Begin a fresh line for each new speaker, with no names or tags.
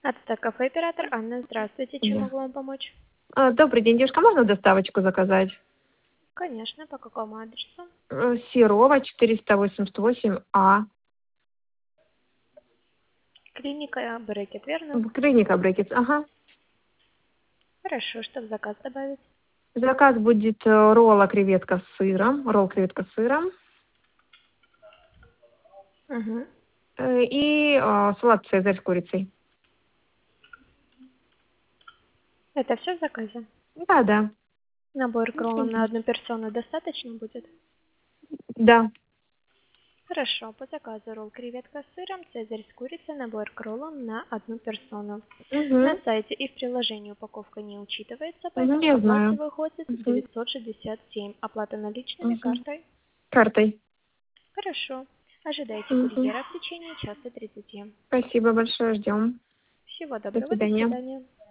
Это кафе «Оператор». Анна, здравствуйте. Чем
Да.
могу вам помочь?
Добрый день, девушка. Можно доставочку заказать?
Конечно, по какому адресу?
Серова, 488А.
Клиника Брекет, верно?
Клиника Брекетс. Ага.
Хорошо, что в заказ добавить?
Заказ будет ролла креветка с сыром. Ролл креветка с сыром.
Угу.
И салат цезарь с курицей.
Это все в заказе?
Да.
Набор к роллам на одну персону достаточно будет?
Да.
Хорошо, по заказу ролл креветка с сыром, цезарь с курицей, набор к роллам на одну персону. На
Угу.
сайте и в приложении упаковка не учитывается,
Угу,
поэтому к
я
оплате
знаю.
выходит
Угу.
967. Оплата наличными,
Угу.
картой?
Картой.
Хорошо. Ожидайте
Угу.
курьера в течение часа 30.
Спасибо большое, ждем.
Всего
До
доброго, до
свидания.
свидания.